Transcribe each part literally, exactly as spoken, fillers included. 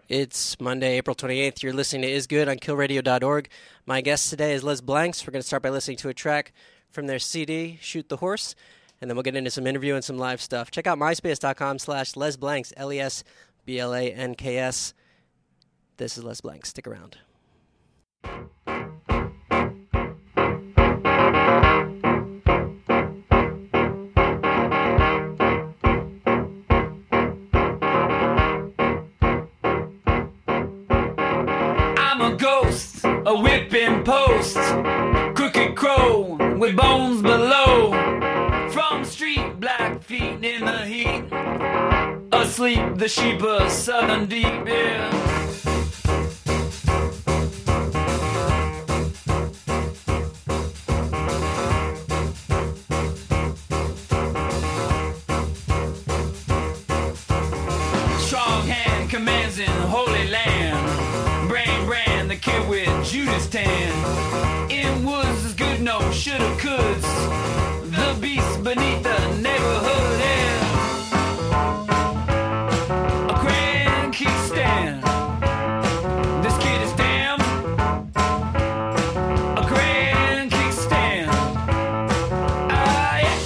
It's Monday, April twenty-eighth. You're listening to Is Good on kill radio dot org. My guest today is Les Blanks. We're going to start by listening to a track from their C D, Shoot the Horse, and then we'll get into some interview and some live stuff. Check out myspace.com slash Les Blanks, L E S B L A N K S. This is Les Blanks. Stick around. Ghost, a whipping post, crooked crow with bones below. From street, black feet in the heat, asleep the sheep of southern deep, yeah. Strong hand commands in Holy Land, brain brand the kid with Judas tan. In woods is good, no shoulda coulds, the beast beneath the neighborhood, yeah. A grand kickstand, this kid is damn. A grand kickstand, ah yeah.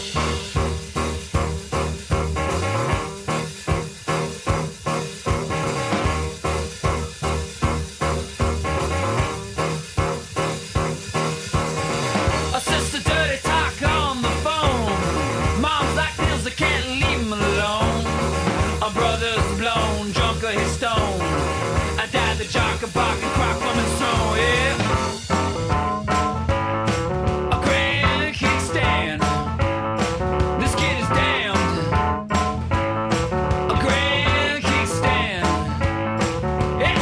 A sister dirty talk on the phone. Mom's like this, I can't leave him alone. A brother's blown, drunk of his stone. I died the jock, a bark and crock from his throne, yeah. A grand kickstand, this kid is damned. A grand kickstand, yeah.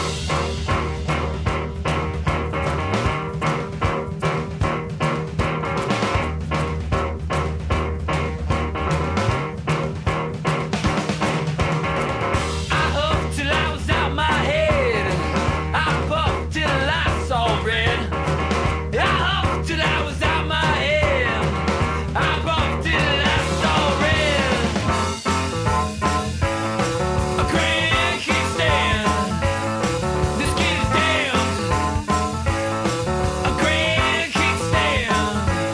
I huffed till I was out my head. I puffed till the lights all red. I huffed till I was out my head. I puffed till the lights all red. A grand kickstand, this kid is damned. A grand kickstand.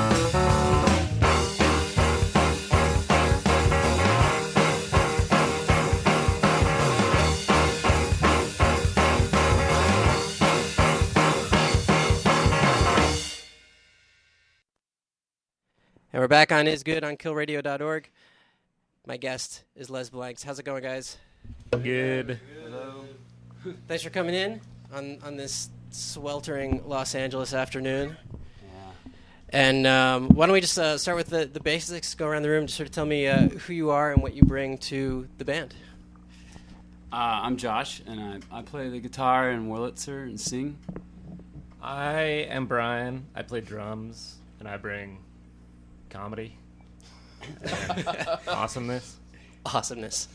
And we're back on Is Good on kill radio dot org. My guest is Les Blanks. How's it going, guys? Good. Thanks for coming in on, on this sweltering Los Angeles afternoon. And um, why don't we just uh, start with the, the basics, go around the room, just sort of tell me uh, who you are and what you bring to the band. Uh, I'm Josh, and I, I play the guitar and Wurlitzer and sing. I am Brian. I play drums, and I bring comedy. and awesomeness. Awesomeness.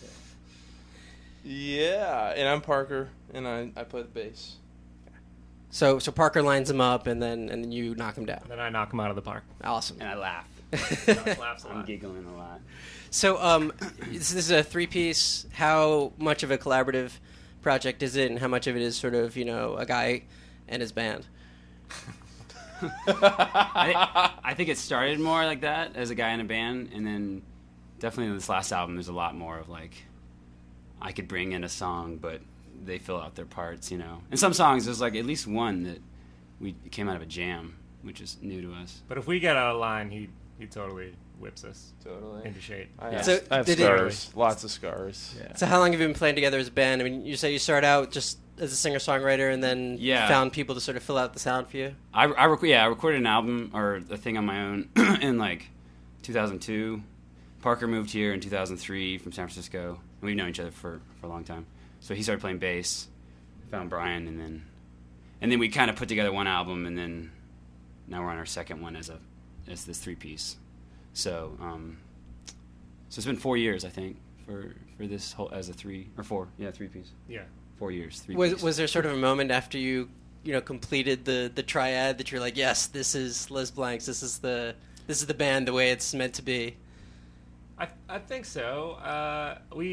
Yeah, and I'm Parker, and I, I play the bass. So so Parker lines him up, and then and then you knock him down. Then I knock him out of the park. Awesome. And I laugh. Josh laughs a I'm lot. giggling a lot. So um, this, this is a three-piece. How much of a collaborative project is it, and how much of it is sort of, you know, a guy and his band? I, I think it started more like that as a guy in a band, and then definitely in this last album, there's a lot more of like, I could bring in a song, but they fill out their parts, you know. And some songs, there's like at least one that we it came out of a jam, which is new to us. But if we get out of line, he he totally whips us Totally. into shape. I Yeah. have, So I have did it- scars. Lots of scars. Yeah. So how long have you been playing together as a band? I mean, you say you start out just as a singer-songwriter, and then Yeah. found people to sort of fill out the sound for you? I, I rec- yeah, I recorded an album or a thing on my own in like two thousand two. Parker moved here in two thousand three from San Francisco, and we've known each other for, for a long time. So he started playing bass, found Brian, and then and then we kind of put together one album, and then now we're on our second one as a as this three piece. So um, so it's been four years, I think, for for this whole as a three or four, yeah, three piece. Yeah. Four years, three. Was piece. was there sort of a moment after you, you know, completed the, the triad that you're like, yes, this is Les Blanks, this is the this is the band the way it's meant to be? I I think so. Uh, we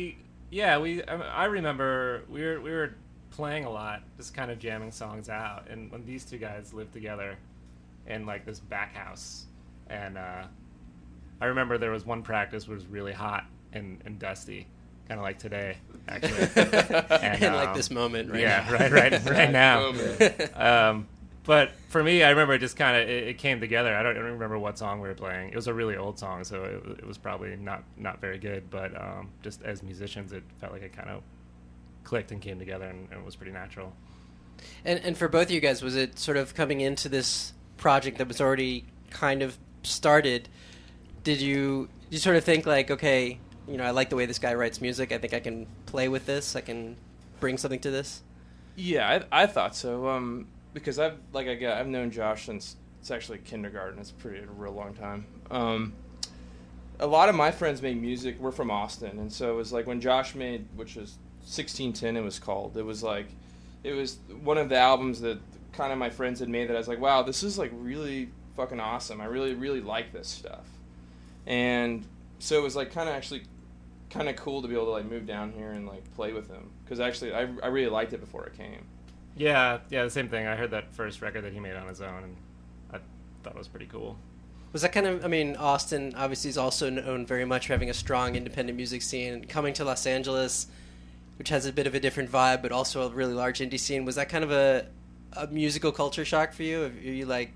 Yeah, we. I I remember we were we were playing a lot, just kind of jamming songs out, and when these two guys lived together in like this back house, and uh, I remember there was one practice was really hot and, and dusty, kind of like today, actually, and, In like um, this moment right yeah, now. right, right, right now. Moment. Um, but for me, I remember it just kind of it, it came together. I don't, I don't remember what song we were playing. It was a really old song, so it, it was probably not not very good. But um, just as musicians, it felt like it kind of clicked and came together, and, and it was pretty natural. And and for both of you guys, was it sort of coming into this project that was already kind of started? Did you did you sort of think like, okay, you know, I like the way this guy writes music. I think I can play with this. I can bring something to this. Yeah, I, I thought so. Um, because I've like I got I've known Josh since it's actually kindergarten. It's pretty a real long time. Um, a lot of my friends made music. We're from Austin, and so it was like when Josh made, which is sixteen ten, it was called. It was like, it was one of the albums that kind of my friends had made that I was like, wow, this is like really fucking awesome. I really really like this stuff, and so it was like kind of actually kind of cool to be able to like move down here and like play with him because actually I I really liked it before it came. Yeah, yeah, the same thing. I heard that first record that he made on his own, and I thought it was pretty cool. Was that kind of, I mean, Austin obviously is also known very much for having a strong independent music scene. Coming to Los Angeles, which has a bit of a different vibe, but also a really large indie scene, was that kind of a, a musical culture shock for you? Are you like,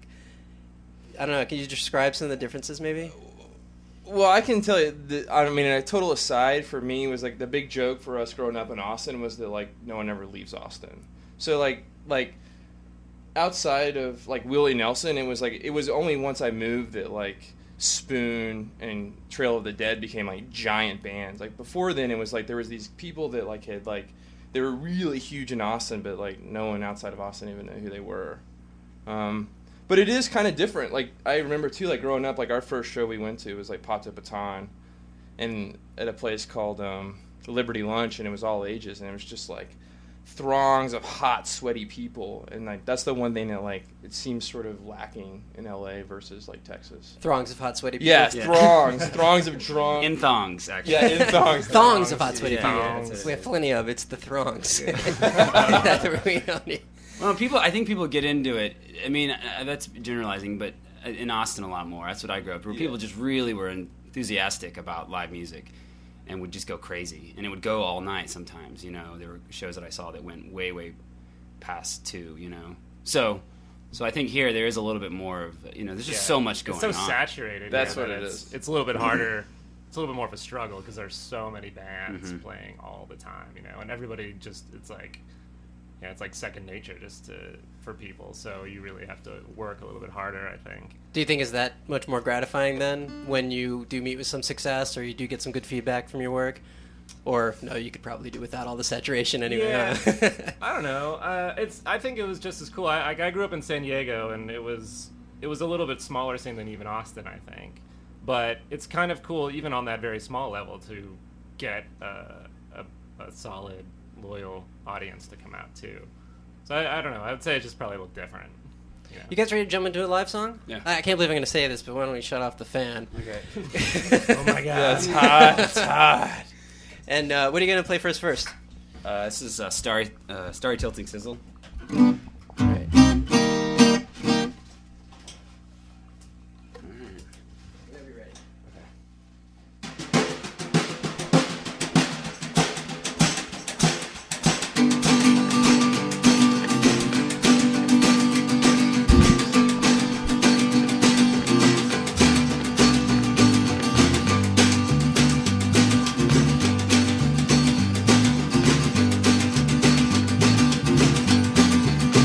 I don't know, can you describe some of the differences maybe? Well, I can tell you, that, I mean, a total aside for me was like the big joke for us growing up in Austin was that like no one ever leaves Austin. So like like outside of like Willie Nelson, it was like it was only once I moved that like Spoon and Trail of the Dead became like giant bands. Like before then, it was like there was these people that like had like they were really huge in Austin, but like no one outside of Austin even knew who they were. Um, But it is kind of different. Like I remember too, like growing up, like our first show we went to was like Pate Baton, and at a place called um, Liberty Lunch, and it was all ages, and it was just like throngs of hot, sweaty people, and like that's the one thing that like it seems sort of lacking in L A versus like Texas. Throngs of hot, sweaty people. Yeah, Yeah. throngs, throngs of drunk. In thongs, actually. Yeah, in thongs. Thongs of hot, sweaty Yeah, people. yeah, Thongs. We have plenty of it's the throngs. That's what we don't need. Well, people. I think people get into it. I mean, uh, that's generalizing, but in Austin a lot more. That's what I grew up, where Yeah. people just really were enthusiastic about live music, and would just go crazy, and it would go all night. Sometimes, you know, there were shows that I saw that went way, way past two. You know, so, so I think here there is a little bit more of, you know, there's just Yeah. so much going It's so on. saturated. That's yeah, what that it it's, is. It's a little bit harder. It's a little bit more of a struggle because there's so many bands Mhm. playing all the time, you know, and everybody just it's like, yeah, it's like second nature just to for people. So you really have to work a little bit harder, I think. Do you think is that much more gratifying then when you do meet with some success or you do get some good feedback from your work? Or no, you could probably do without all the saturation anyway. Yeah. Huh? I don't know. Uh, it's. I think it was just as cool. I, I I grew up in San Diego, and it was it was a little bit smaller scene than even Austin, I think. But it's kind of cool, even on that very small level, to get uh, a, a solid, loyal audience to come out too. So I, I don't know. I would say it just probably looked different. You know? You guys ready to jump into a live song? Yeah. I I can't believe I'm going to say this, but why don't we shut off the fan? Okay. Oh my god. Yeah, it's hot. It's hot. And uh, what are you going to play for us first? Uh, this is uh, Starry, uh, Starry Tilting Sizzle. All right. Whenever you're ready. Thank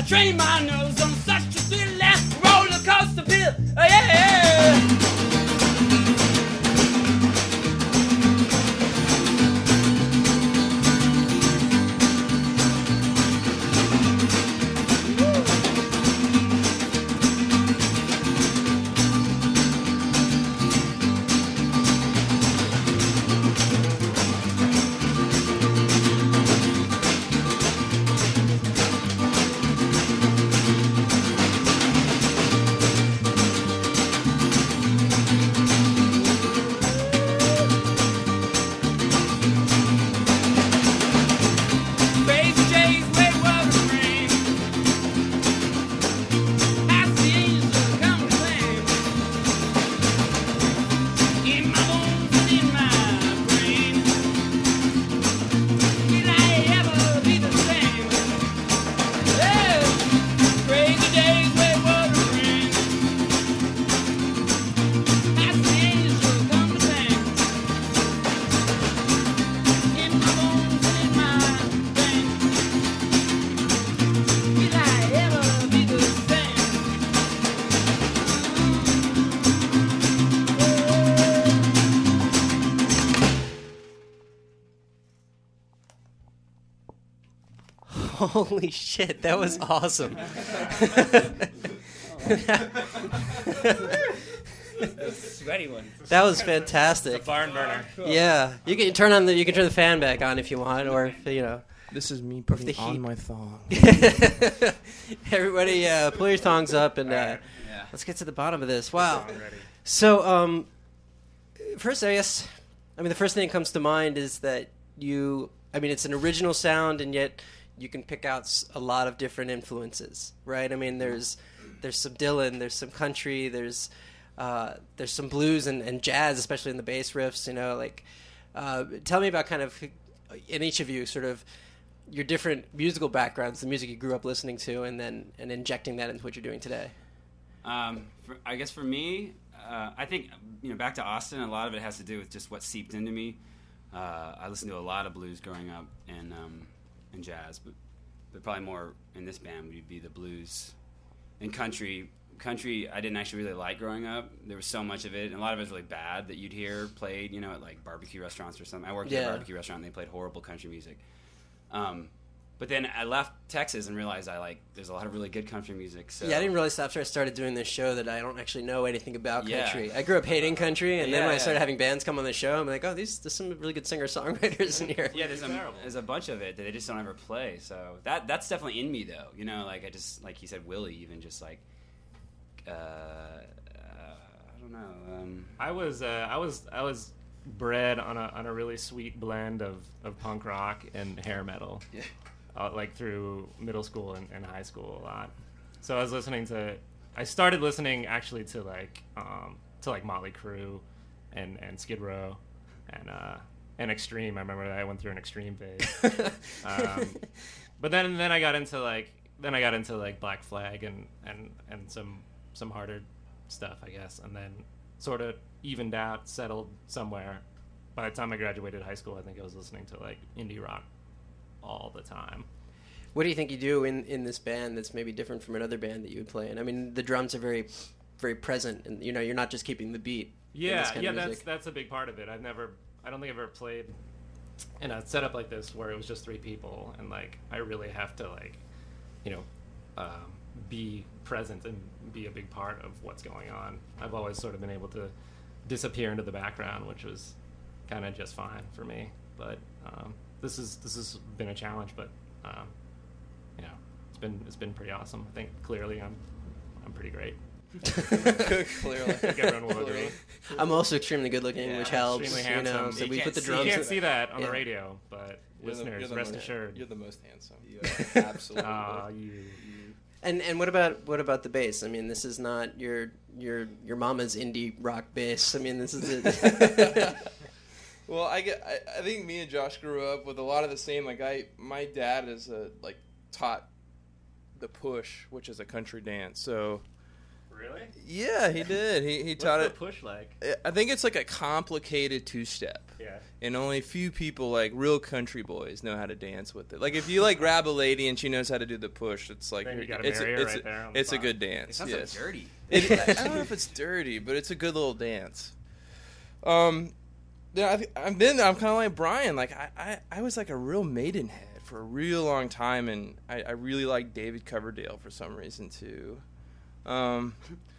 train my nose on such a thrill, roller coaster pill. Oh, yeah. Holy shit, that was awesome. Sweaty one. That was fantastic. Barn burner. Yeah, you can turn on the you can turn the fan back on if you want, or if, you know. This is me the putting heat. on my thong. Everybody, uh, pull your thongs up and uh, Yeah. let's get to the bottom of this. Wow. So, um, first, I guess, I mean, the first thing that comes to mind is that you, I mean, it's an original sound, and yet you can pick out s- a lot of different influences, right? I mean, there's there's some Dylan, there's some country, there's uh, there's some blues and, and jazz, especially in the bass riffs. You know, like, uh, tell me about kind of in each of you, sort of your different musical backgrounds, the music you grew up listening to, and then and injecting that into what you're doing today. Um, for, I guess for me, uh, I think, you know, back to Austin, a lot of it has to do with just what seeped into me. Uh, I listened to a lot of blues growing up and um, and jazz, but but probably more in this band would be the blues and country. Country, I didn't actually really like growing up. There was so much of it, and a lot of it was really bad that you'd hear played, you know, at like barbecue restaurants or something. I worked at Yeah. a barbecue restaurant, and they played horrible country music. Um, but then I left Texas and realized I like there's a lot of really good country music. So. Yeah, I didn't realize after I started doing this show that I don't actually know anything about Yeah. country. I grew up hating country, and then Yeah, when I yeah. started having bands come on the show, I'm like, oh, these there's some really good singer-songwriters in here. Yeah, there's a, there's a bunch of it that they just don't ever play. So that that's definitely in me, though. You know, like I just, like you said, Willie, even just like, uh, uh, I don't know. Um, I was uh, I was I was bred on a on a really sweet blend of, of punk rock and hair metal, Yeah. uh, like through middle school and, and high school a lot. So I was listening to, I started listening actually to like um, to like Motley Crue, and, and Skid Row, and uh, and Extreme. I remember that I went through an Extreme phase. um, but then then I got into like then I got into like Black Flag and, and, and some some harder stuff, I guess, and then sort of evened out, settled somewhere. By the time I graduated high school, I think I was listening to like indie rock all the time. What do you think you do in, in this band that's maybe different from another band that you would play in? I mean, the drums are very, very present, and you know, you're not just keeping the beat. in Yeah, this kind yeah, of that's music. that's a big part of it. I've never, I don't think I've ever played in a setup like this where it was just three people, and like I really have to like, you know, um, be present and be a big part of what's going on. I've always sort of been able to disappear into the background, which was kind of just fine for me. But um, this is this has been a challenge, but um, you know, it's been it's been pretty awesome. I think clearly I'm I'm pretty great. Clearly. I think everyone will agree. I'm also extremely good looking, Yeah, which helps. extremely You know, handsome. so You we can't put the see- drums. You in- can't see that on Yeah. the radio, but You're the- listeners, you're the rest most- assured. You're the most handsome. You are absolutely. Ah, you. And and what about what about the bass? I mean, this is not your your your mama's indie rock bass. I mean, this is it. Well, I get. I, I think me and Josh grew up with a lot of the same. Like I, my dad is a like taught the push, which is a country dance. So Really? Yeah, he did. He he taught What's it. the push like? I think it's like a complicated two-step. Yeah. And only few people, like real country boys, know how to dance with it. Like if you like grab a lady and she knows how to do the push, it's like Then you gotta it's marry a, her it's, right a- there on the it's a spot. good It dance. sounds Yes. like dirty. It, I don't know if it's dirty, but it's a good little dance. Um, yeah, I, th- I've been. I'm kind of like Brian. Like I, I, I was like a real Maidenhead for a real long time, and I, I really like David Coverdale for some reason too. Um,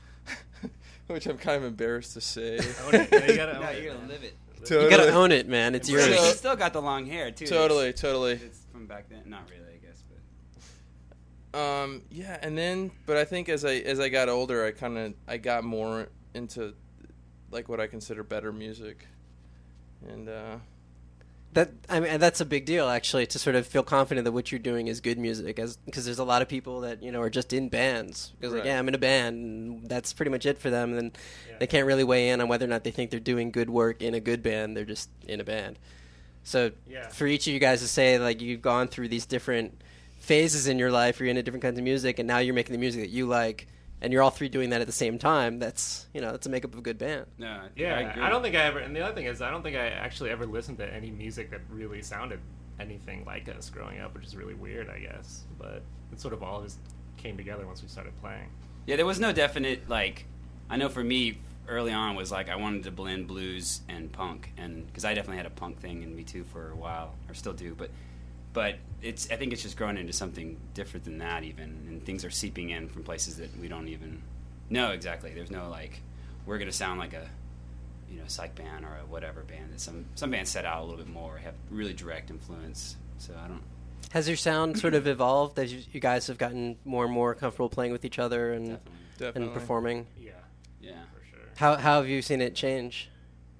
which I'm kind of embarrassed to say. Own it. Yeah, you gotta own No, it, you're gonna man. live it. Totally. You gotta own it, man. It's yours. So- He's still got the long hair too. Totally, It's, totally. it's from back then. Not really, I guess, but Um, yeah, and then, but I think as I as I got older, I kind of I got more into like what I consider better music, and uh, That I mean, that's a big deal actually, to sort of feel confident that what you're doing is good music, as because there's a lot of people that you know are just in bands because like Right. yeah, I'm in a band, and that's pretty much it for them, and then Yeah. they can't really weigh in on whether or not they think they're doing good work in a good band. They're just in a band. So Yeah. for each of you guys to say like you've gone through these different phases in your life, you're into different kinds of music, and now you're making the music that you like, and you're all three doing that at the same time. That's you know that's a makeup of a good band. no. I think Yeah, I, I, agree. don't think I ever. And the other thing is, I don't think I actually ever listened to any music that really sounded anything like us growing up, which is really weird, I guess. But it sort of all just came together once we started playing. Yeah, there was no definite like. I know for me, early on was like I wanted to blend blues and punk, and because I definitely had a punk thing in me too for a while, or still do, but but it's I think it's just grown into something different than that even, and things are seeping in from places that we don't even know exactly. There's no like we're gonna sound like a you know psych band or a whatever band. That some some bands set out a little bit more, have really direct influence. So I don't. Has your sound sort of evolved as you, you guys have gotten more and more comfortable playing with each other and Definitely. definitely and performing? Yeah, Yeah. for sure. How how have you seen it change?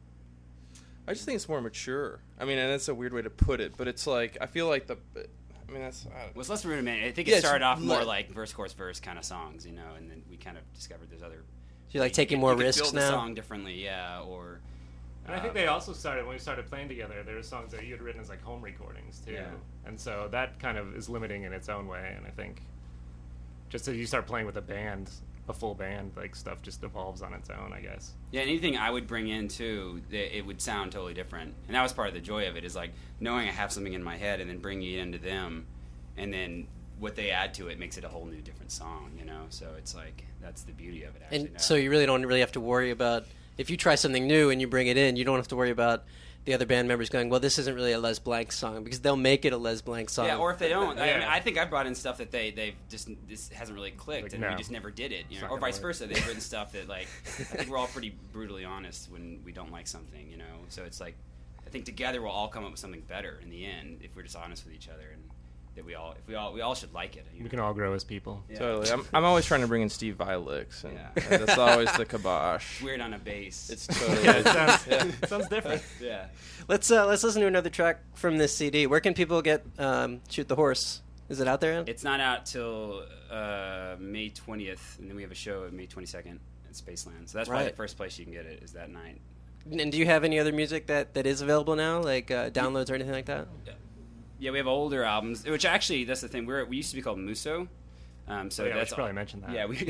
I just think it's more mature. I mean, and that's a weird way to put it, but it's like I feel like the. I mean, that's. I don't, Well, it's less rudimentary. I think Yeah, it it's started off more le- like verse, chorus, verse kind of songs, you know, and then we kind of discovered there's other. So you're like you taking could- more you could risks build the now? song differently, yeah, or. And I think uh, they also started when we started playing together. There were songs that you had written as like home recordings too, Yeah. and so that kind of is limiting in its own way. And I think just as you start playing with a band, a full band, like stuff just evolves on its own, I guess. Yeah, anything I would bring in too, it, it would sound totally different, and that was part of the joy of it. Is like knowing I have something in my head and then bringing it into them, and then what they add to it makes it a whole new different song, you know. So it's like that's the beauty of it. Actually, And now. so you really don't really have to worry about if you try something new and you bring it in, you don't have to worry about the other band members going, well, this isn't really a Les Blank song, because they'll make it a Les Blank song. Yeah, or if they don't, I, Yeah. mean, I think I've brought in stuff that they they've just this hasn't really clicked, Like, and no. we just never did it, you It's know, not or gonna vice work. versa. They've written stuff that like I think we're all pretty brutally honest when we don't like something, you know. So it's like I think together we'll all come up with something better in the end if we're just honest with each other, and that we all if we all we all should like it. You We know? can all grow as people. Yeah. Totally. I'm, I'm always trying to bring in Steve Vai licks, and Yeah. that's always the kibosh. Weird on a bass. It's totally. Yeah, it sounds, it sounds different. yeah. Let's uh, let's listen to another track from this C D. Where can people get um, Shoot the Horse? Is it out there? It's not out till uh, May twentieth, and then we have a show at May twenty-second at Spaceland. So that's probably Right. the first place you can get it is that night. And do you have any other music that, that is available now, like uh, downloads or anything like that? Yeah, we have older albums, which actually that's the thing. We're we used to be called Muso. Um, so Oh, yeah, we that's should probably mention that. Yeah, we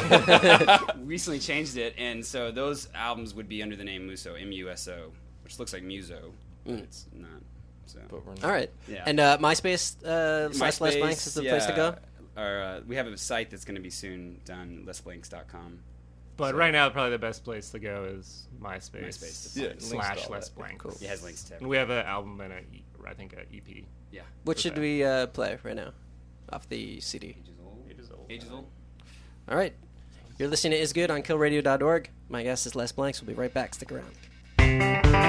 recently changed it, and so those albums would be under the name Muso, M U S O, which looks like Muso, but Mm. it's not. So But we're not. All right. Yeah. And uh, MySpace uh, slash Les MySpace, Blanks is the place to go? Or, uh, we have a site that's going to be soon done, les blanks dot com. But So- right now, probably the best place to go is MySpace, MySpace. Yeah, links to slash all Les that. Blanks. Cool. It has links to And we have an album and a, E- I think a E P. Yeah. What should Okay. we uh, play right now off the C D? Ages old. Ages old. Ages old. All right. You're listening to Is Good on kill radio dot org. My guest is Les Blanks. We'll be right back. Stick around.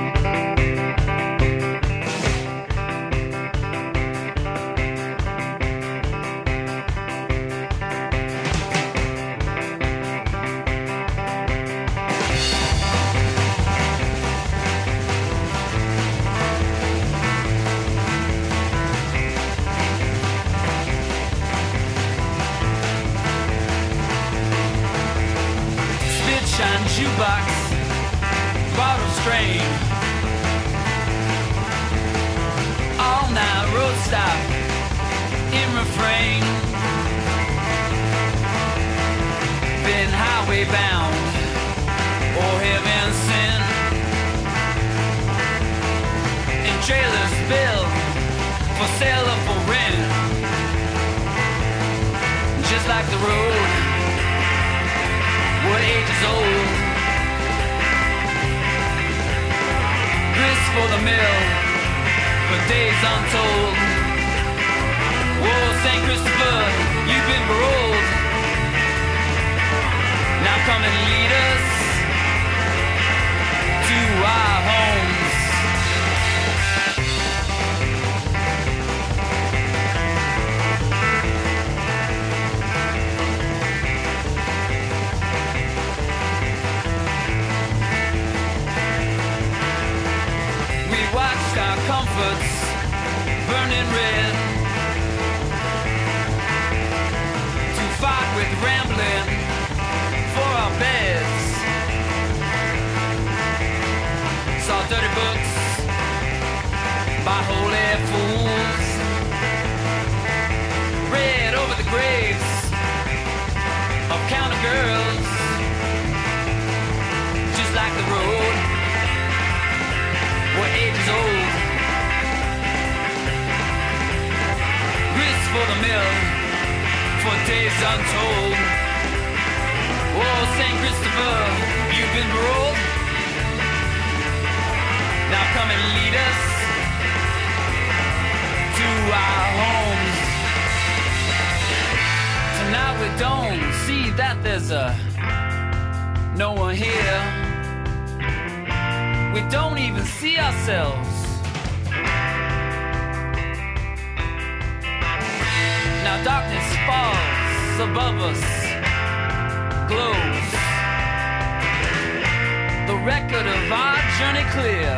Spit shine jukebox, bottle strain. All night road stop in refrain. Been highway bound or heaven sent. In trailers built for sale or for rent. Just like the road, what age is old. Grist for the mill, for days untold. Whoa, Saint Christopher, you've been paroled. Now come and lead us to our homes. We watched our comforts burning red to fight with rambling for our beds. Saw dirty books by holy fools. Read over the graves of counter girls. Just like the road, what age is old. Grist for the mill, for days untold. Oh, Saint Christopher, you've been paroled. Now come and lead us to our homes. Tonight we don't see that there's a no one here. We don't even see ourselves. Now darkness falls above us, glows. The record of our journey clear.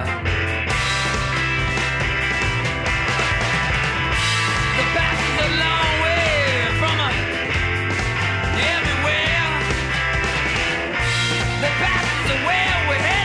The past is a long way from us, everywhere. The past is where we're heading.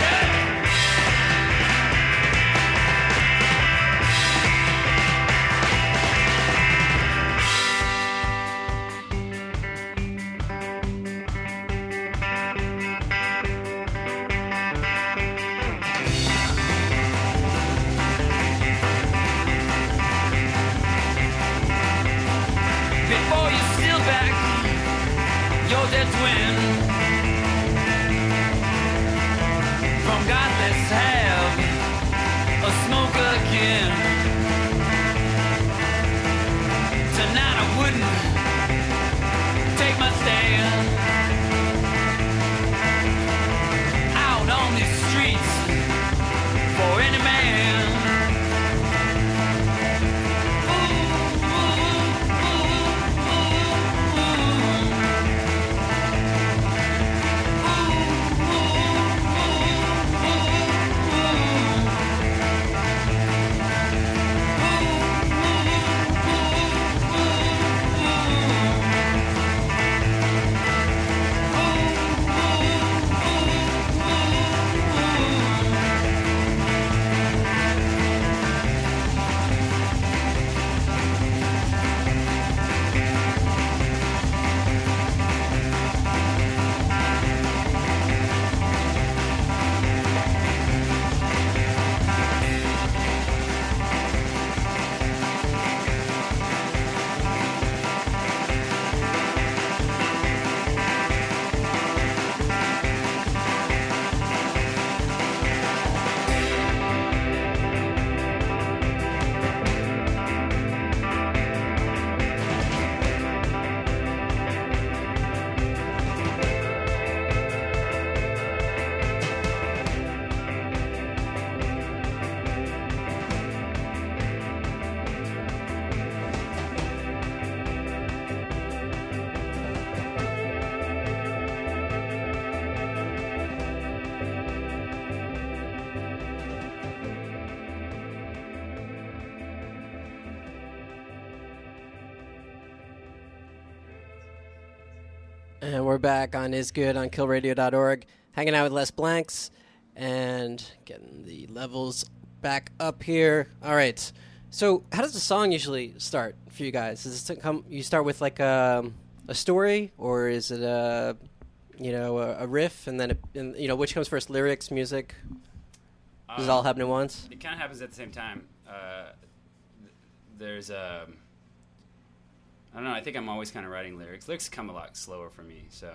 Before you steal back your dead twin from God, let's have a smoke again. Tonight I wouldn't take my stand out on these streets for any man. And we're back on Is Good on kill radio dot org, hanging out with Les Blanks and getting the levels back up here. All right. So how does the song usually start for you guys? Does it come? You start with like a, a story, or is it a you know, a, a riff, and then, a, and, you know, which comes first, lyrics, music? Does it Um, all happen at once? It kind of happens at the same time. Uh, th- there's a, I don't know. I think I'm always kind of writing lyrics. Lyrics come a lot slower for me. So,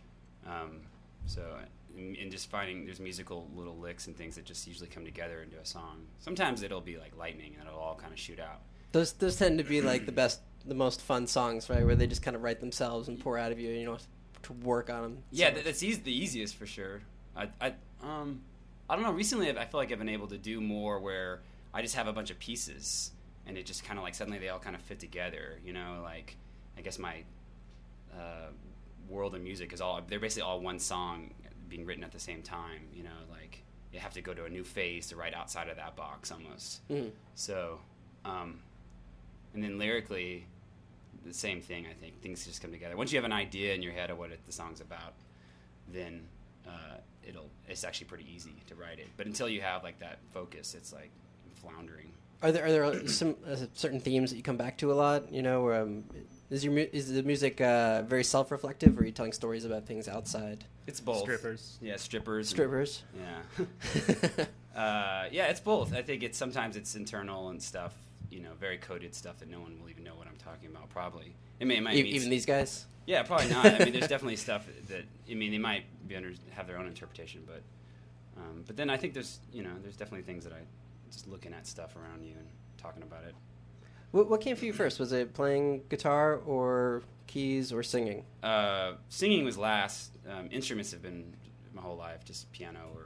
um, so and, and just finding there's musical little licks and things that just usually come together into a song. Sometimes it'll be like lightning and it'll all kind of shoot out. Those those tend to be like the best, the most fun songs, right? Where they just kind of write themselves and pour out of you. You know, to work on them. Yeah, So- th- that's easy, the easiest for sure. I, I, um, I don't know. Recently, I've, I feel like I've been able to do more where I just have a bunch of pieces, and it just kind of like suddenly they all kind of fit together. You know, like I guess my uh, world of music is all they're basically all one song being written at the same time. You know, like you have to go to a new phase to write outside of that box almost. Mhm. So, um, and then lyrically, the same thing. I think things just come together once you have an idea in your head of what it, the song's about. Then uh, it'll it's actually pretty easy to write it. But until you have like that focus, it's like floundering. Are there are there some uh, certain themes that you come back to a lot? You know, um, is your mu- is the music uh, very self reflective, or are you telling stories about things outside? It's both. Strippers. Yeah, strippers. and- Strippers. yeah. uh, yeah, it's both. I think it's sometimes it's internal and stuff. You know, very coded stuff that no one will even know what I'm talking about. Probably. I mean, it might E- be even these guys. Yeah, probably not. I mean, there's definitely stuff that I mean they might be under have their own interpretation, but um, but then I think there's you know there's definitely things that I just looking at stuff around you and talking about it. What, what came for you first? Was it playing guitar or keys or singing? Uh, singing was last. Um, instruments have been my whole life, just piano or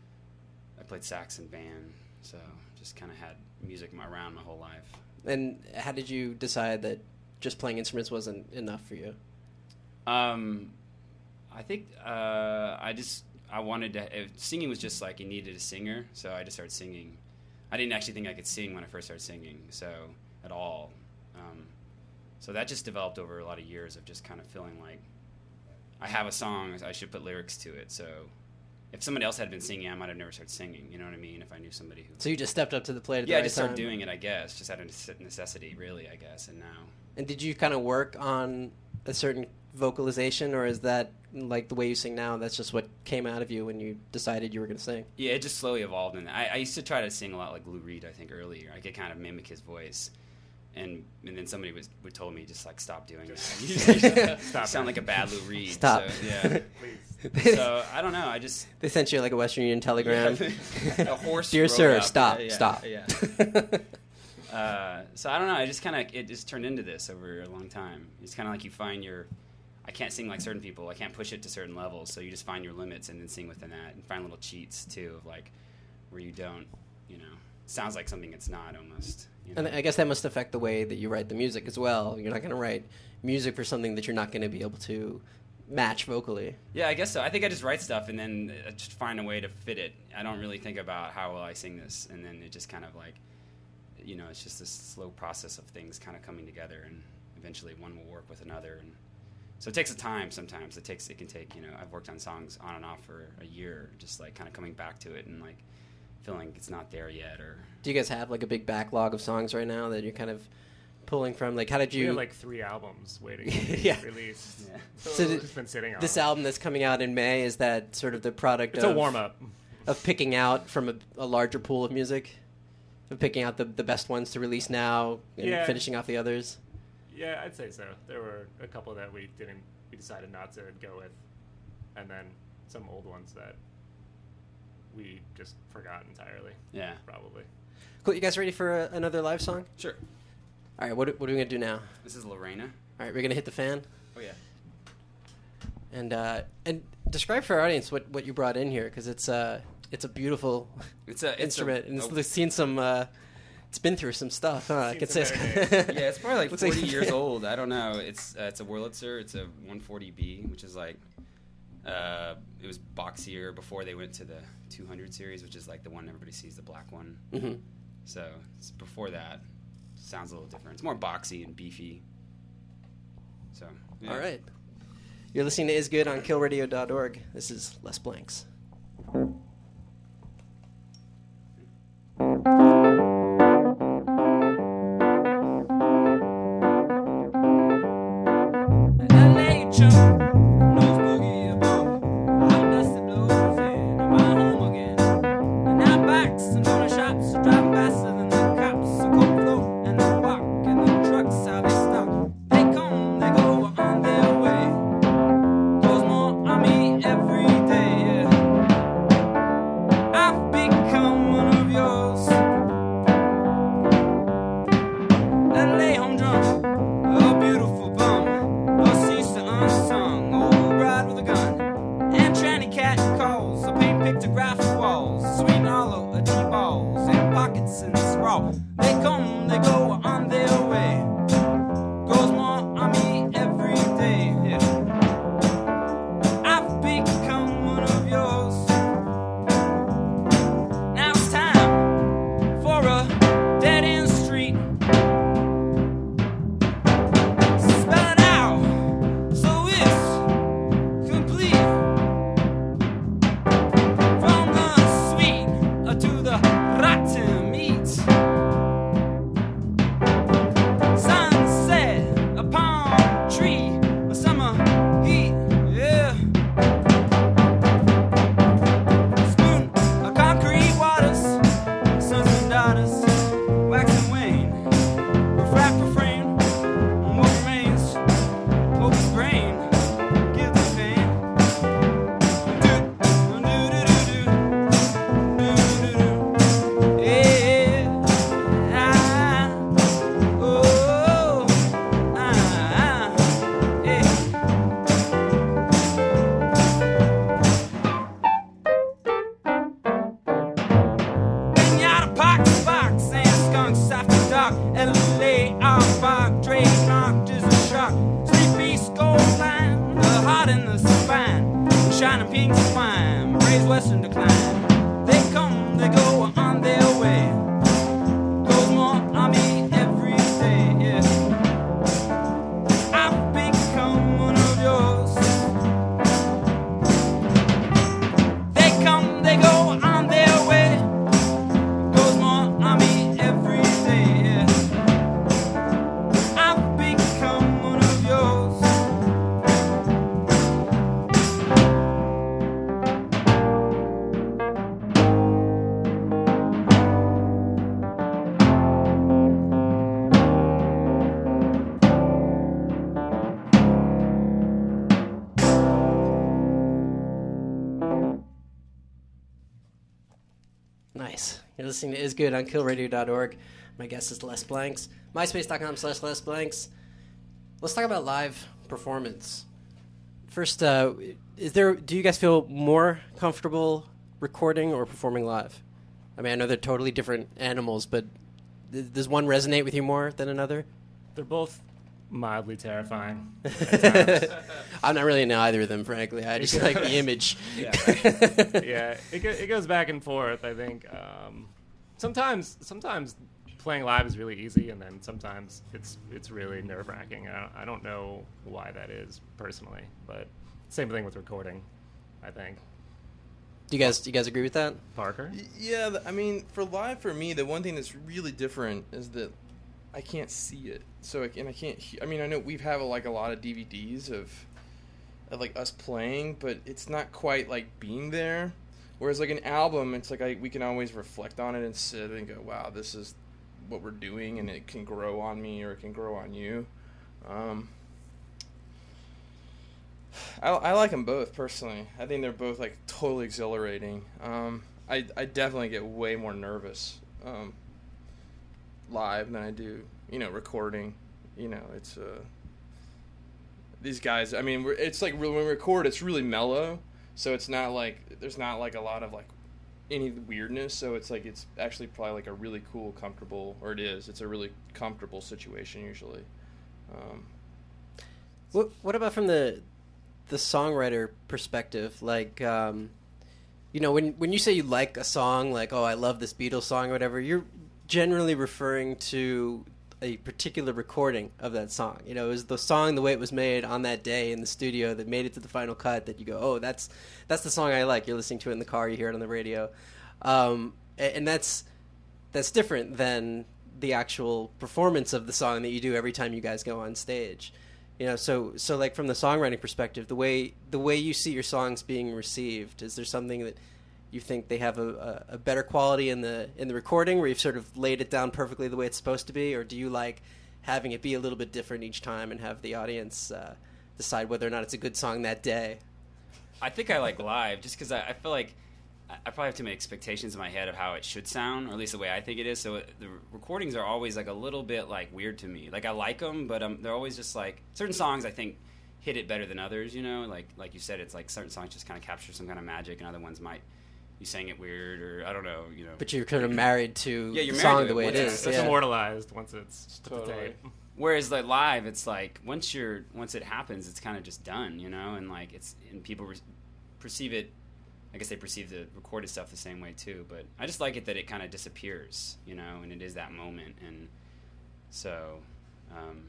I played sax in band, so just kind of had music my, around my whole life. And how did you decide that just playing instruments wasn't enough for you? Um, I think uh, I just I wanted to. If singing was just like you needed a singer, so I just started singing. I didn't actually think I could sing when I first started singing, so at all. Um, so that just developed over a lot of years of just kind of feeling like I have a song, I should put lyrics to it. So if somebody else had been singing, I might have never started singing. You know what I mean? If I knew somebody who. So you just stepped up to the plate at Yeah, the I right just started time? doing it. I guess just out of nece- necessity, really. I guess, and now. And did you kind of work on a certain vocalization, or is that like the way you sing now? That's just what came out of you when you decided you were going to sing. Yeah, it just slowly evolved. And I, I used to try to sing a lot like Lou Reed, I think, earlier. I could kind of mimic his voice. And and then somebody was would told me just like stop doing it. You Stop sound it. like a bad Lou Reed. Stop. So, yeah. Please. So I don't know. I just They sent you like a Western Union telegram. a horse. Dear rode sir, up. stop, Yeah, yeah, stop. Yeah. Uh, so I don't know. I just kind of it just turned into this over a long time. It's kind of like you find your. I can't sing like certain people. I can't push it to certain levels. So you just find your limits and then sing within that, and find little cheats too of like where you don't, you know, sounds like something it's not almost. You know? And I guess that must affect the way that you write the music as well. You're not going to write music for something that you're not going to be able to match vocally. Yeah, I guess so. I think I just write stuff and then uh, just find a way to fit it. I don't really think about how will I sing this, and then it just kind of like, you know, it's just this slow process of things kind of coming together, and eventually one will work with another. And so it takes a time sometimes. It takes, it can take, you know, I've worked on songs on and off for a year, just like kind of coming back to it and like feeling it's not there yet. Or Do you guys have like a big backlog of songs right now that you're kind of pulling from? Like, how did We you? have like three albums waiting to be Yeah. released. Yeah. So, So we've did- just been sitting on this them. album that's coming out in May, is that sort of the product It's of a warm up. of picking out from a, a larger pool of music, of picking out the the best ones to release now and Yeah. finishing off the others? Yeah, I'd say so. There were a couple that we didn't, we decided not to go with, and then some old ones that we just forgot entirely. yeah, Probably. Cool. You guys ready for a, another live song? sure. All right. What what are we gonna do now? This is Lorena. All right, we're gonna hit the fan. Oh yeah. And uh, and describe for our audience what, what you brought in here, because it's uh it's a beautiful It's a it's instrument, a, and it's a- seen some uh, it's been through some stuff. Huh? I Seen could some say. better it's- yeah, it's probably like Looks forty like- years old. I don't know. It's uh, it's a Wurlitzer. It's a one forty B, which is like uh, it was boxier before they went to the two hundred series, which is like the one everybody sees, the black one. Mhm. So it's before that. Sounds a little different. It's more boxy and beefy. So yeah. All right. You're listening to Is Good on kill radio dot org. This is Les Blanks. The nature knows boogie about shining pinks of wine, raised western decline. They come, they go on their way. Goes more on me every day, yeah. I've become one of yours. They come, they go on their way. Goes more on me every day, yeah. I've become one of yours. Nice. You're listening to Is Good on kill radio dot org. My guest is Les Blanks. MySpace.com slash Les Blanks. Let's talk about live performance. First, uh, is there? Do you guys feel more comfortable recording or performing live? I mean, I know they're totally different animals, but th- does one resonate with you more than another? They're both mildly terrifying. I'm not really into either of them, frankly. I just like the image. Yeah, yeah. It go, it goes back and forth. I think um, sometimes sometimes playing live is really easy, and then sometimes it's it's really nerve wracking. I don't, I don't know why that is personally, but same thing with recording. I think. Do you guys do you guys agree with that? Parker. Y- Yeah, th- I mean, for live for me, the one thing that's really different is that I can't see it. So I, and I can't. He- I mean, I know we've have like a lot of D V Ds of, of like us playing, but it's not quite like being there. Whereas like an album, it's like I, we can always reflect on it and sit and go, "Wow, this is what we're doing," and it can grow on me or it can grow on you. Um, I, I like them both personally. I think they're both like totally exhilarating. Um, I I definitely get way more nervous um, live than I do, you know, recording. You know, it's uh, these guys. I mean, we're, it's like when we record, it's really mellow, so it's not like there's not like a lot of like any weirdness. So it's like it's actually probably like a really cool, comfortable, or it is. It's a really comfortable situation usually. Um, What what about from the the songwriter perspective? Like, um, you know, when when you say you like a song, like, oh, I love this Beatles song or whatever, you're generally referring to a particular recording of that song. You know, it was the song, the way it was made on that day in the studio that made it to the final cut that you go, oh, that's that's the song I like. You're listening to it in the car, you hear it on the radio. Um, and, and that's that's different than the actual performance of the song that you do every time you guys go on stage. You know, so so like from the songwriting perspective, the way the way you see your songs being received, is there something that you think they have a, a, a better quality in the in the recording, where you've sort of laid it down perfectly the way it's supposed to be, or do you like having it be a little bit different each time and have the audience uh, decide whether or not it's a good song that day? I think I like live just because I, I feel like I I probably have too many expectations in my head of how it should sound, or at least the way I think it is. So it, the recordings are always like a little bit like weird to me. Like I like them, but um, they're always just like certain songs I think hit it better than others. You know, like like you said, it's like certain songs just kind of capture some kind of magic, and other ones might you sang it weird, or I don't know. You know, But you're kind of married to Yeah, you're the married song to the it way it once is. It's Yeah. immortalized once it's put to Totally. tape. whereas like live, it's like once you're once it happens, it's kind of just done. You know, and like it's and people re- perceive it. I guess they perceive the recorded stuff the same way too, but I just like it that it kind of disappears, you know, and it is that moment, and so um,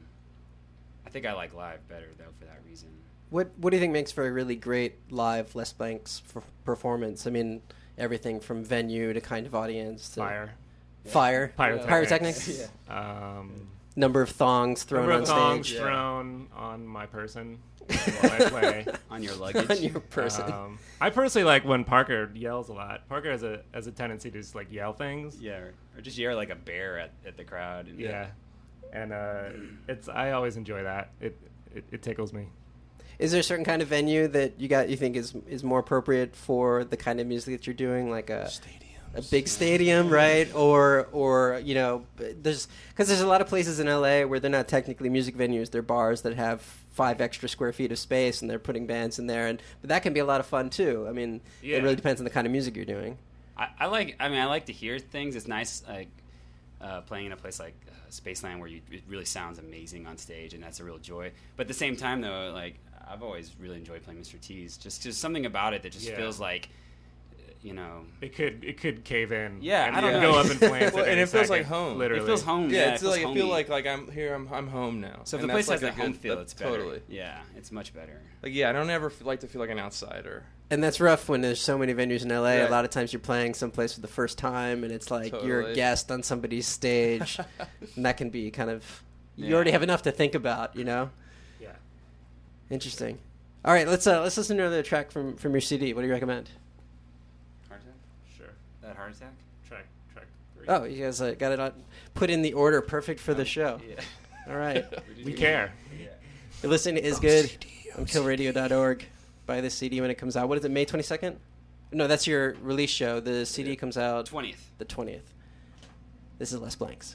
I think I like live better though for that reason. What What do you think makes for a really great live Les Blanks f- performance? I mean, everything from venue to kind of audience to Fire. fire, Pyrotechnics. pyrotechnics, Um, number of thongs thrown number on of thongs stage, Yeah. thrown on my person while I play. On your luggage, on your person. Um, I personally like when Parker yells a lot. Parker has a has a tendency to just like yell things. yeah, or, or just yell like a bear at, at the crowd. And, Yeah, and uh, it's I always enjoy that. It, it it tickles me. Is there a certain kind of venue that you got you think is is more appropriate for the kind of music that you're doing, like a a big stadium, right? Or or you know, there's because there's a lot of places in L A where they're not technically music venues; they're bars that have five extra square feet of space, and they're putting bands in there, and but that can be a lot of fun too. I mean, Yeah. it really depends on the kind of music you're doing. I, I like. I mean, I like to hear things. It's nice, like uh, playing in a place like uh, Spaceland, where you, it really sounds amazing on stage, and that's a real joy. But at the same time, though, like I've always really enjoyed playing Mister T's. Just just something about it that just Yeah. feels like, you know, It could it could cave in. Yeah, and I don't you know. go up in flames. Well, at and any it feels second, like home. Literally, it feels home. Yeah, Yeah, it's it feels like I feel homey. like like I'm here. I'm I'm home now. So if And the place that's has like a a home good- feel, that- it's better. totally. Yeah, it's much better. Like yeah, I don't ever f- like to feel like an outsider. And that's rough when there's so many venues in L A. Right. A lot of times you're playing someplace for the first time, and it's like you're a Totally. guest on somebody's stage, and that can be kind of you Yeah. already have enough to think about, you know. Yeah. Interesting. All right, let's uh, let's listen to another track from from your C D. What do you recommend? Heart attack? Sure. That heart attack? Track track three. Oh, you guys uh, got it on, put in the order perfect for the show. Yeah. All right, We care. you're listening to Is Good on kill radio dot org. Buy this C D when it comes out. What is it? May twenty-second? No, that's your release show. The C D comes out twentieth. the twentieth. This is Les Blanks.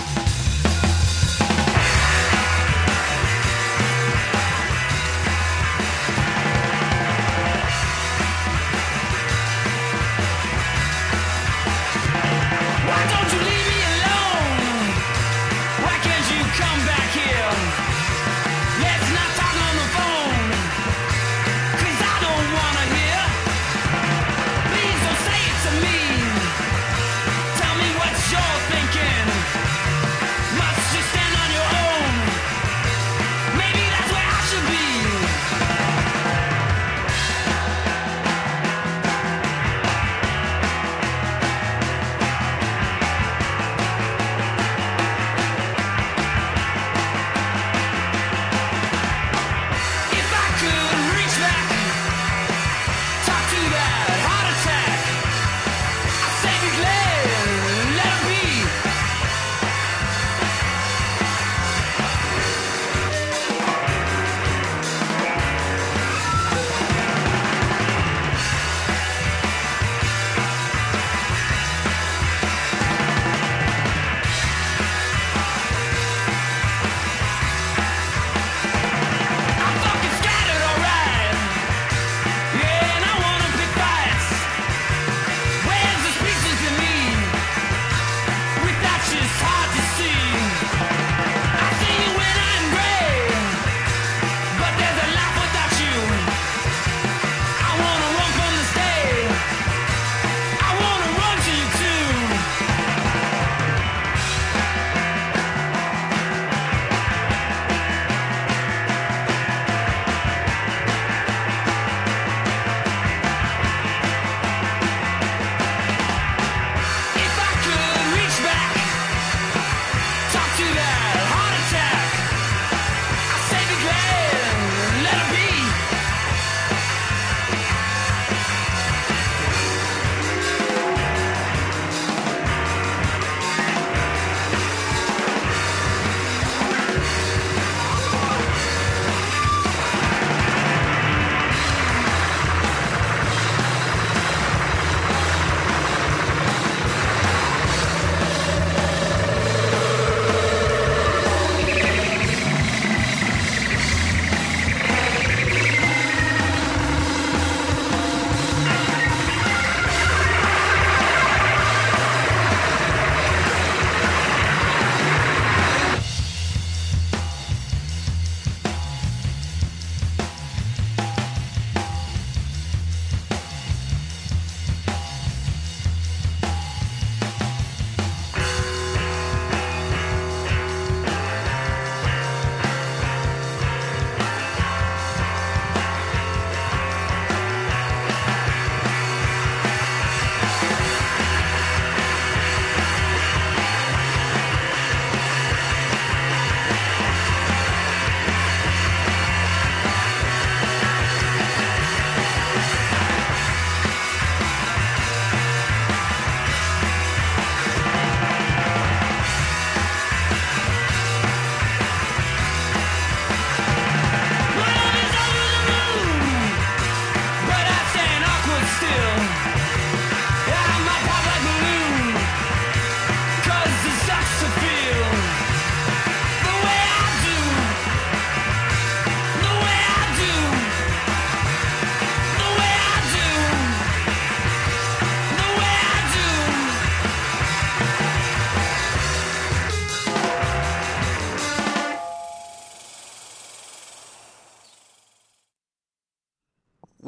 Thank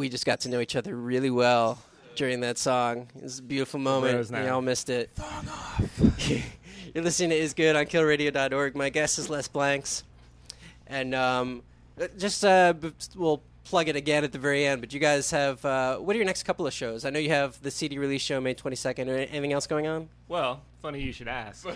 we just got to know each other really well during that song. It was a beautiful moment. Rose now. You all missed it. You're listening to Is Good on kill radio dot org. My guest is Les Blanks. And um, just uh, b- we'll plug it again at the very end, but you guys have, uh, what are your next couple of shows? I know you have the C D release show May twenty-second. Or anything else going on? Well, funny you should ask.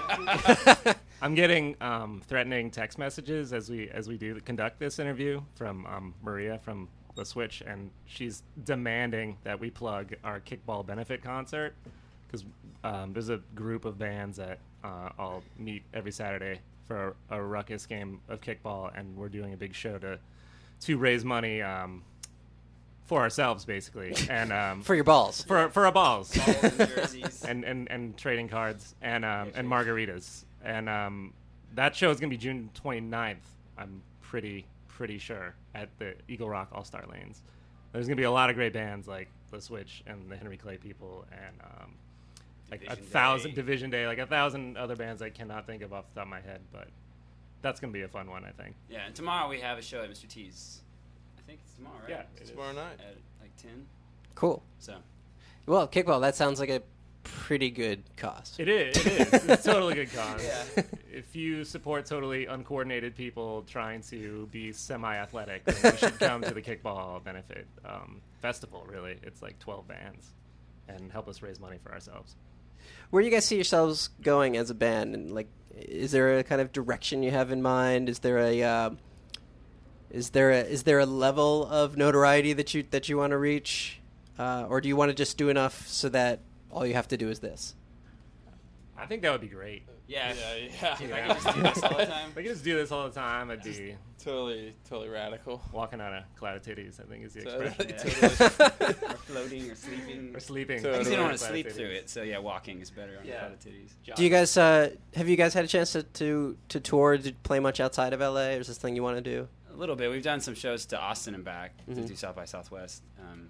I'm getting um, threatening text messages as we as we do conduct this interview from um, Maria from The Switch, and she's demanding that we plug our kickball benefit concert because um, there's a group of bands that uh, all meet every Saturday for a, a ruckus game of kickball, and we're doing a big show to to raise money um, for ourselves, basically, and um, For your balls. for for our balls. Balls and jerseys. and, and, and trading cards and um, and margaritas. And um, that show is going to be June twenty-ninth, I'm pretty pretty sure, at the Eagle Rock All-Star Lanes. There's going to be a lot of great bands like The Switch and the Henry Clay People and um, like a Division thousand Day. Division Day, like a thousand other bands I cannot think of off the top of my head, but that's going to be a fun one, I think. Yeah, and tomorrow we have a show at Mister T's. I think it's tomorrow, right? Yeah, it is. Tomorrow night. At like ten. Cool. So Well, kickball, that sounds like a pretty good cause. It is. It is. It's totally good cause. Yeah. If you support totally uncoordinated people trying to be semi-athletic, then you should come to the kickball benefit um, festival. Really, it's like twelve bands, and help us raise money for ourselves. Where do you guys see yourselves going as a band? And like, is there a kind of direction you have in mind? Is there a uh, is there a is there a level of notoriety that you that you want to reach, uh, or do you want to just do enough so that all you have to do is this? I think that would be great. yeah, Yeah, yeah. If I could just do this all the time. If I could just do this all the time, I'd be Totally, totally radical. walking on a cloud of titties, I think is the Totally, expression. totally. Or floating or sleeping. Or sleeping. Totally. I guess you don't want to Cloud of sleep titties. through it, so yeah, walking is better on Yeah. the cloud of titties. Do you guys uh, have you guys had a chance to to, to tour, to play much outside of L A, or is this thing you want to do? A little bit. We've done some shows to Austin and back Mhm. to do South by Southwest. Um,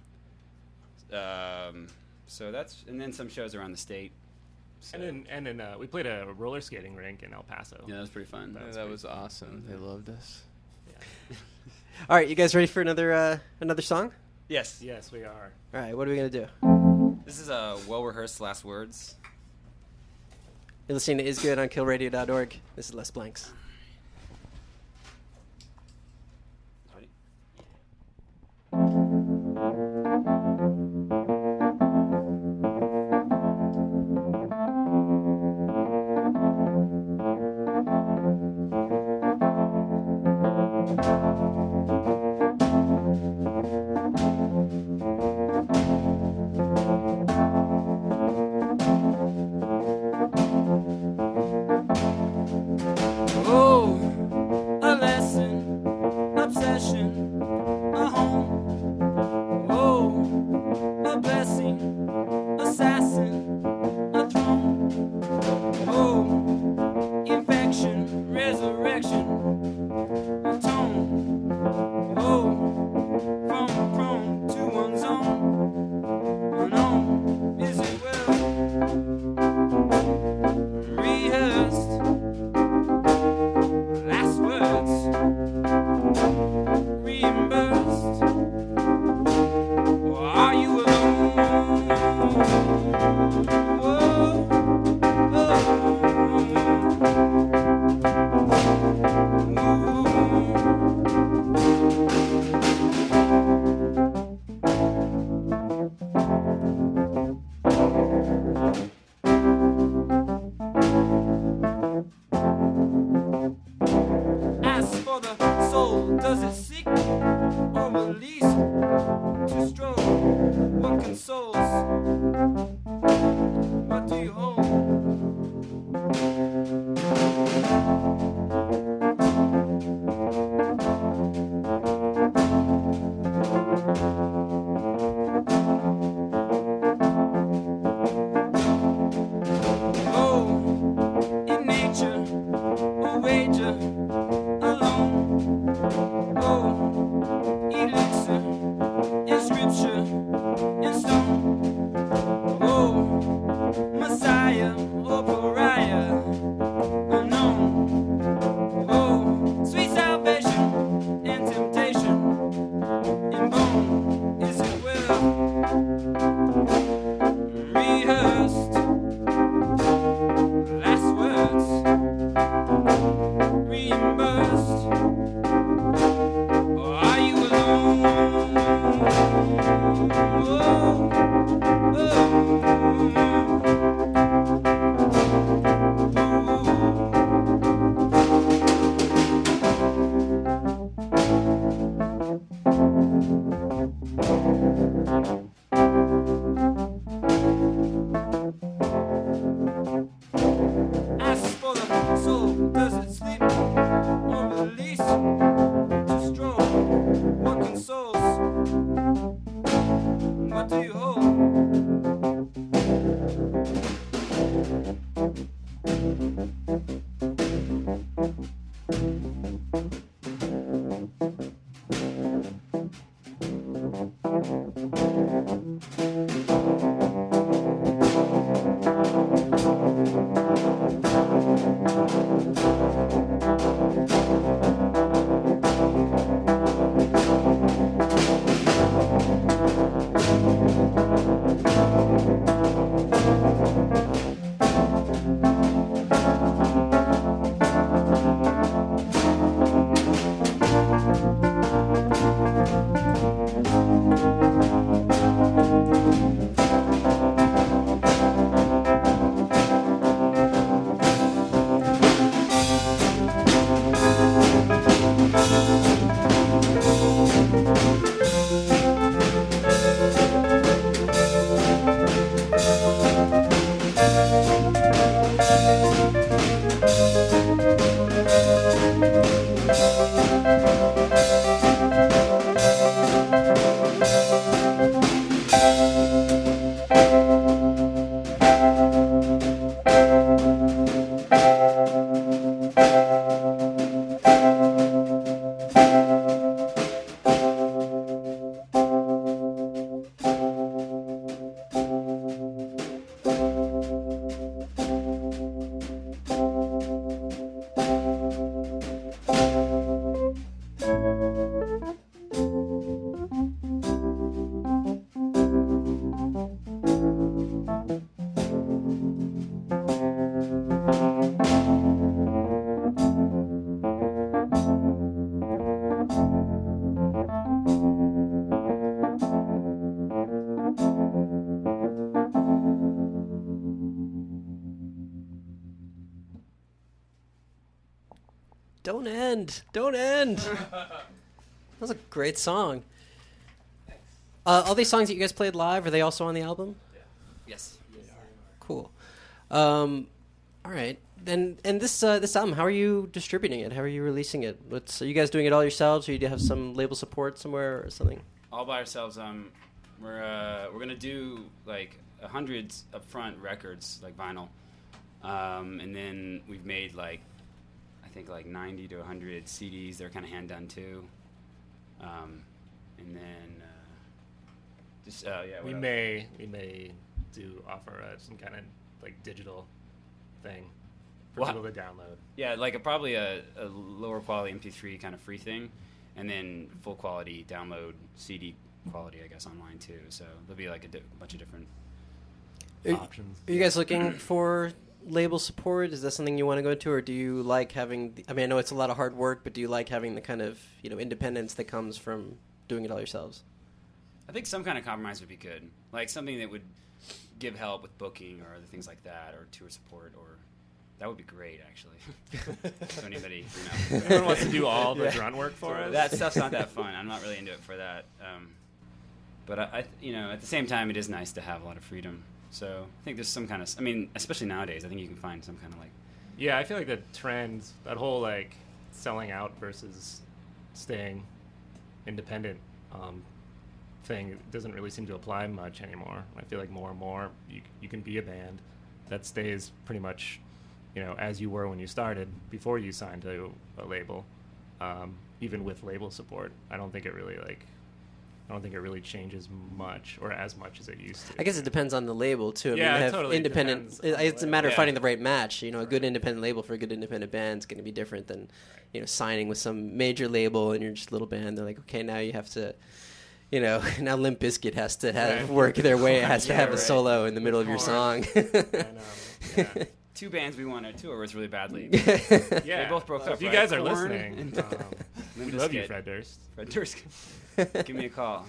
um, so that's and then some shows around the state. So, And then, and then uh, we played a roller skating rink in El Paso. yeah, that was pretty fun. Yeah, was that pretty was awesome. They loved us. Yeah. All right, you guys ready for another uh, another song? Yes. Yes, we are. All right, what are we gonna do? This is a well rehearsed last words. You're listening to Is Good on kill radio dot org. This is Les Blanks. Ready? Oh, a lesson, obsession, a home. Oh, a blessing, assassin, a throne. Oh, infection, resurrection, a tone. Oh, from prone to one's own, unknown. Is it well rehearsed? Last words reimbursed, or are you alone? Whoa, As for the soul, does it seek or release to stroll? What consoles? What do you hold? Oh, in nature, a wager alone. Oh, elixir in scripture, in stone. Don't end. Don't end. That was a great song. Uh, all these songs that you guys played live, are they also on the album? Yes. Cool. Um, all right. And and this uh, this album, how are you distributing it? How are you releasing it? What's, are you guys doing it all yourselves, or do you have some label support somewhere or something? All by ourselves. Um, we're uh, we're gonna do like a hundred upfront records, like vinyl, um, and then we've made like I think like ninety to a hundred C Ds. They're kind of hand done too, um, and then uh, just uh, yeah. We what else? may we may do offer uh, some kind of like digital thing for Wow. people to download. Yeah, like a, probably a, a lower quality M P three kind of free thing, and then full quality download C D quality, I guess, online too. So there'll be like a, di- a bunch of different Are, options. are you guys looking for label support? Is that something you want to go into, or do you like having? The, I mean, I know it's a lot of hard work, but do you like having the kind of you know independence that comes from doing it all yourselves? I think some kind of compromise would be good, like something that would give help with booking or other things like that, or tour support, or that would be great, actually. So anybody, you know, Everyone wants to do all the Yeah. grunt work for us. that stuff's not that fun. I'm not really into it for that. Um, but I, I, you know, at the same time, it is nice to have a lot of freedom. So I think there's some kind of, I mean, especially nowadays, I think you can find some kind of like, Yeah, I feel like the trend, that whole like selling out versus staying independent um, thing doesn't really seem to apply much anymore. I feel like more and more you you can be a band that stays pretty much, you know, as you were when you started before you signed to a label, um, even with label support. I don't think it really like. I don't think it really changes much or as much as it used to. I guess it depends on the label too. I Yeah, mean, it you have totally independent. depends on the It's a label. matter of Yeah. finding the right match. You know, a good independent label for a good independent band is going to be different than, you know, signing with some major label and you're just a little band. They're like, okay, now you have to, you know, now Limp Bizkit has to have Right. work their way. It has to Yeah, have a right. solo in the middle of your song. I know. Yeah. two bands we want to tour with really badly. Yeah. They both broke So up, if you right? guys are Korn listening, and, um, we Limp love you, Bizkit. Fred Durst. Fred Durst, give me a call.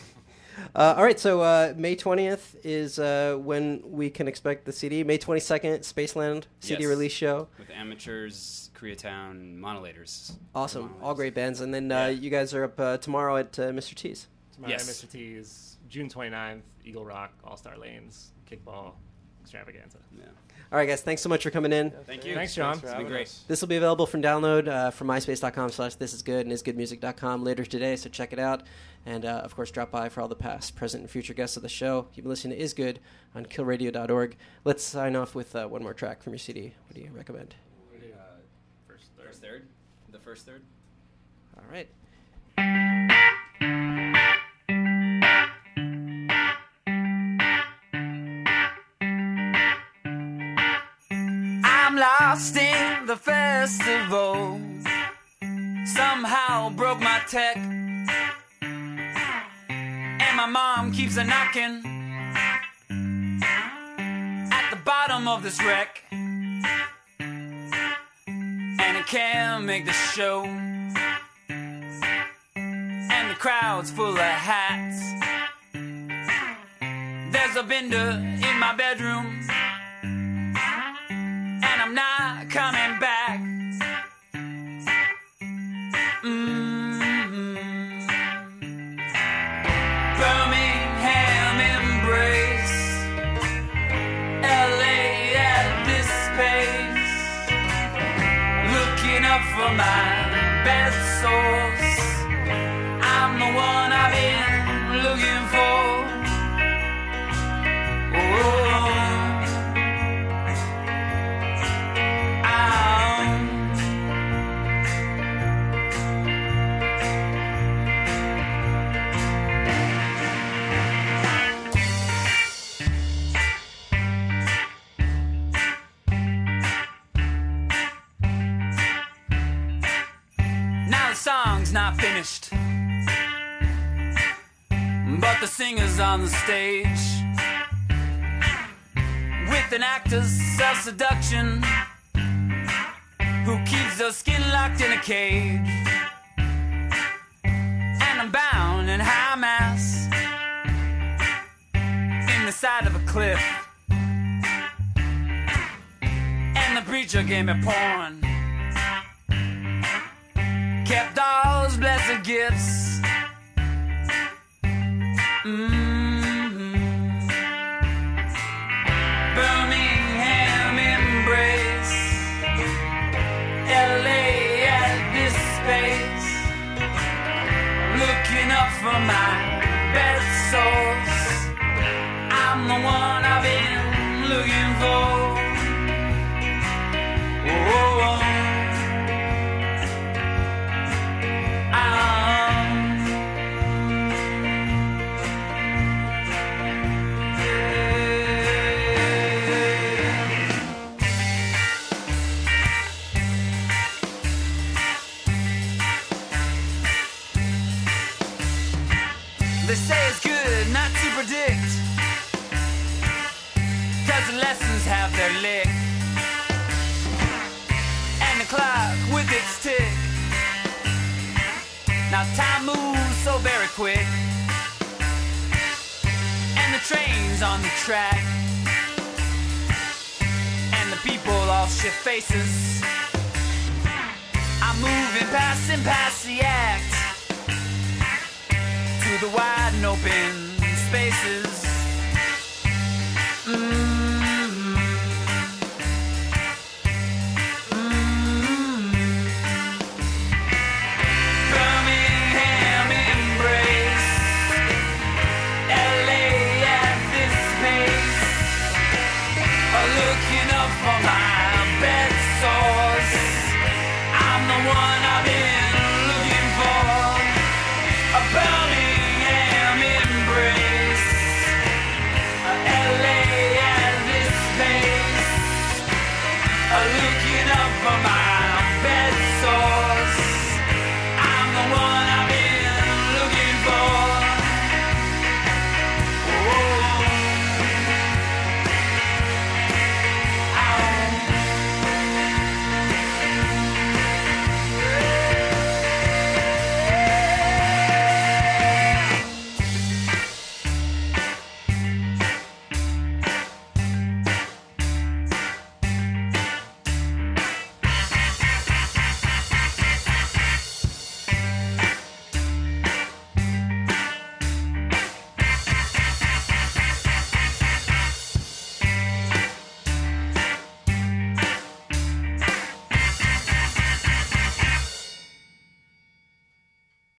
Uh, all right, so uh, May twentieth is uh, when we can expect the C D. May twenty-second, Spaceland C D Yes. release show. With Amateurs, Koreatown, Monolators. Awesome, Monolators. all great bands. And then uh, Yeah. you guys are up uh, tomorrow at uh, Mister T's. Tomorrow Yes. at Mister T's, June twenty-ninth, Eagle Rock, All-Star Lanes, Kickball Extravaganza. Yeah. All right, guys, thanks so much for coming in. Thank you. Thanks, John. for It's having been great. us. This will be available from download uh, from myspace.com slash this is good and isgoodmusic dot com later today, so check it out. And, uh, of course, drop by for all the past, present, and future guests of the show. You've been listening to Is Good on kill radio dot org. Let's sign off with uh, one more track from your C D. What do you recommend? First, third. First third? The first third? All right. I'm lost in the festival. Somehow broke my tech. And my mom keeps a knocking at the bottom of this wreck. And I can't make the show. And the crowd's full of hats. There's a bender in my bedroom. And I'm not coming back. Mm-hmm. Birmingham embrace, L A at this pace, looking up for my best source. I'm the one I've been looking for. Oh. Now the song's not finished, but the singer's on the stage with an actor's self-seduction who keeps their skin locked in a cage. And I'm bound in high mass in the side of a cliff. And the preacher gave me porn kept all his blessed gifts. Mm-hmm. Birmingham embrace, L A at this space, looking up from my bed source. I'm the one I've been looking for. Oh, oh. They say it's good not to predict, 'cause the lessons have their lick, and the clock with its tick. Now time moves so very quick, and the train's on the track, and the people all shift faces. I'm moving past and past the act, to the wide and open spaces.